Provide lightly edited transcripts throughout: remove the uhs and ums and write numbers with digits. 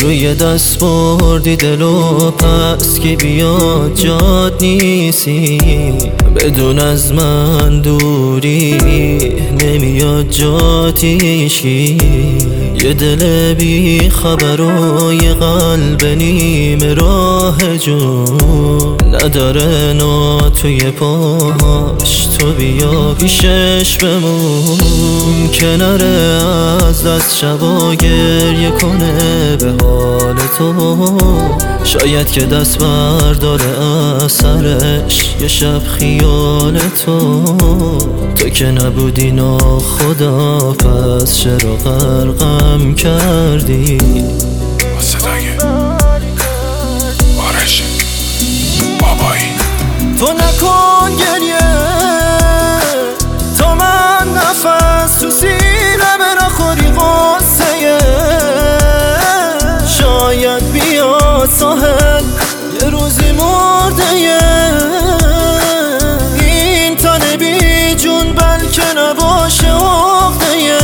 روی دست بردی دلو پس که بیاد جاد نیستی، بدون از من دوری نمیاد جاتیشی. یه دل بی خبر و یه قلب نیم راه جون نداره نا توی پاش، تو بیا پیشش بمون کناره از دست شبا گریه کنه به حال تو. شاید که دست برداره از سرش یه شب خیال تو که نبودی ناخدا پس چرا غرقم کردی. صدای آرش بابایی تو نکن گریه تا من نفس تو سینه برا خوری غصه. شاید بیاد ساحل یه روزی مرده این تن بی جون بلکه نباشه عقده.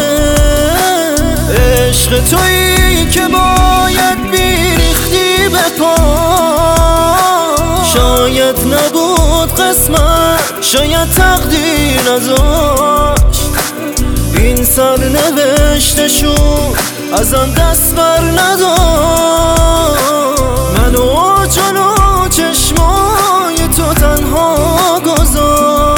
عشق تویی که باید بیریختی به پا، شاید نبود قسمت، شاید تقدیر نذاشت این سرنوشتشون ازم دست بر نداشت. منو جلو چشمای تو تنها گذاشت.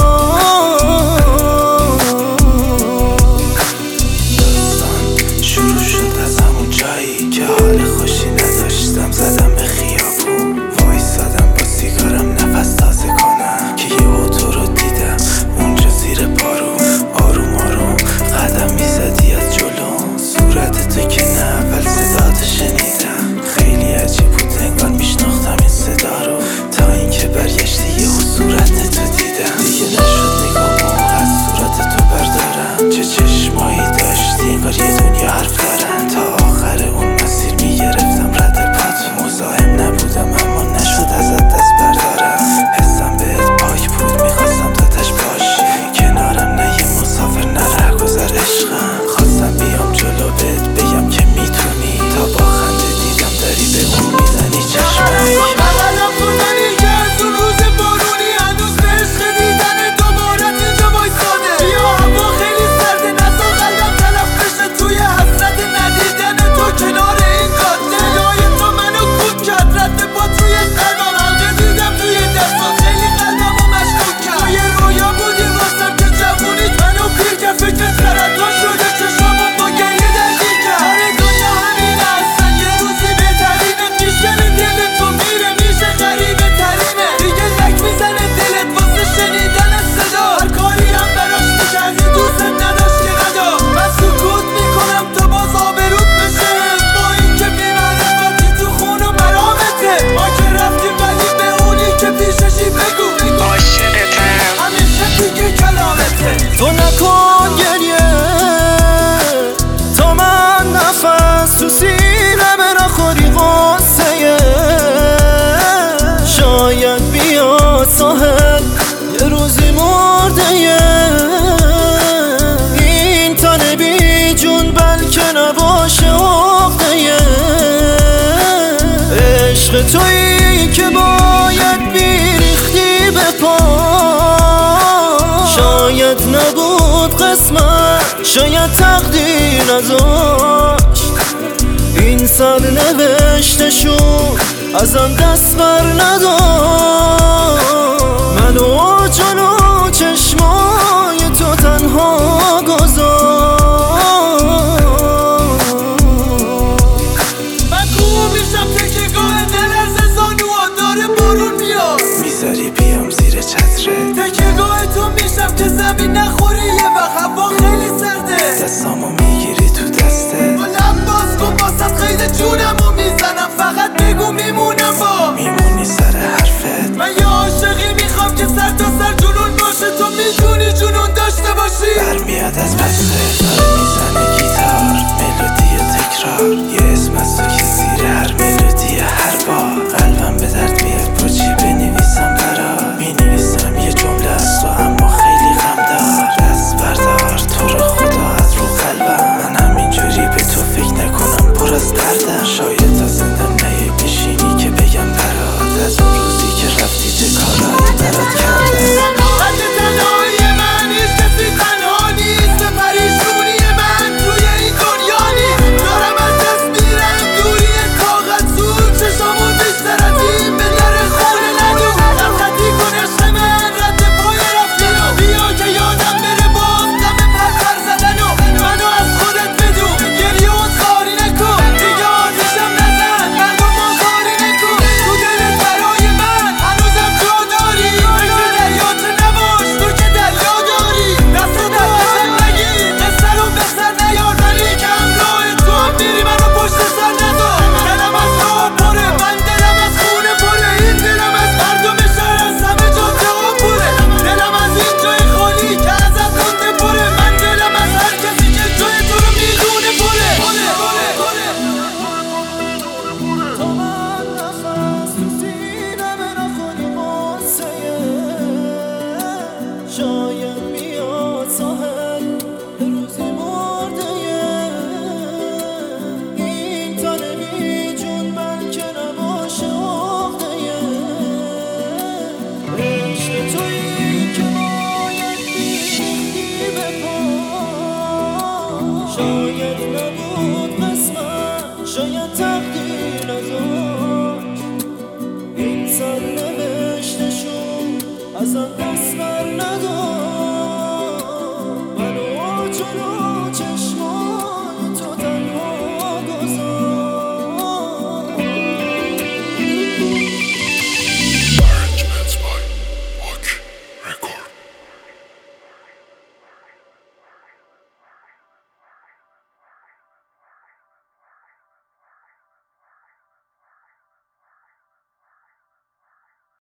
داستان شروع شد از همون جایی که حال خوشی نداشتم، زدم به خیابون وایسادم با سیگارم نفس تازه کنم که یه اوتو رو دیدم اونجا زیر پارو آروم آروم قدم میزدی از جلو. صورت تو که نه اول صداتو شنیدم خیلی عجیب بود انگار میشناختم این صدا رو، تا اینکه برگشتی یهو صورت تو دیدم. دیگه نشد نگامو از صورت تو بردارم، چه چشمایی داشتی انگار یه دنیا حرف دارن. تا آخر اون مسیر میگرفتم رد پاتو، مزاحم نبودم اما نشد ازت دست بردارم. حسم بهت پاک بود میخواستم تا تش باشی کنارم، نه یه مسافر نه رهگذر عشقم. خواستم بیام جلو بهت بگم که میتونی، تا با خنده دیدم داری به اون میزنی چشمک. بغلم کننی که از اون روز بارونی هنوز به عشق دیدن دوبارت اینجا وایساده. بیا هوا خیلی سرده نزا قلبم تلف بشه توی حسرت ندیدن تو کنار این قاده. صدای تو منو کوک کرد رد پات روی قلبم، حلقه دیدم توی دستات خیلی قلبمو مشکوک کرد. توی رویا بودی واسم که جوونیت منو پیر کرد، فکر سرطان شده چشامو با گریه درگیر کرد. آره دنیا همین اصلا یه روزی بهترینه، میشنه دل تو میره میشه غریبه ترینه. دیگه لک میزنه دلت واسه شنیدن صدا، هر کاری هم براش میکردی دوست نداشت که ندا. من سکوت میکنم تا باز آبروت بشه، با این که بی‌معرفتی تو خون و مرامته. ما که رفتیم ولی به اونی که پیششی بگو عاشقتم همیشه دیگه کلامته. تو نکن گریه تا من نفس تو سینه برا خوری غصه. شاید بیاد ساحل یه روزی مرده این تن بی جون بلکه نباشه عقده. عشق تویی که باید بیریختی به پا، شاید نبود قسمت، شاید تقدیر نذاشت این سرنوشتشون ازم دست بر نداشت. منو جلو چشمای تو تنها گذاشت. من کوه میشم تکیگاه دل از زانوها داره بارون میاد، میذاری بیام زیر چتره تکیگاه تو میشم که زمین نخوری یه وقت هوا خیلی سرده. دستامو میگیری تو دسته با لب باز کن واسه خیلی جونمو میزنم، فقط بگو میمونم با میمونی سر حرفت. من یه عاشقی میخوام که سر تا سر جنون باشه، تو میتونی جنون داشته باشی. برمیاد از بسته داره میزنه گیتار ملودی تکرار، یه اسم از تو که زیر هر ملودی هر بار قلبم به درد میاد با چی بنویسم برات. مینویسم یه جمله از تو اما خیلی غم دار، دست بردار تو رو خدا از رو قلبم. من همینجوری به تو فکر نکنم پر از دردم، شاید شاید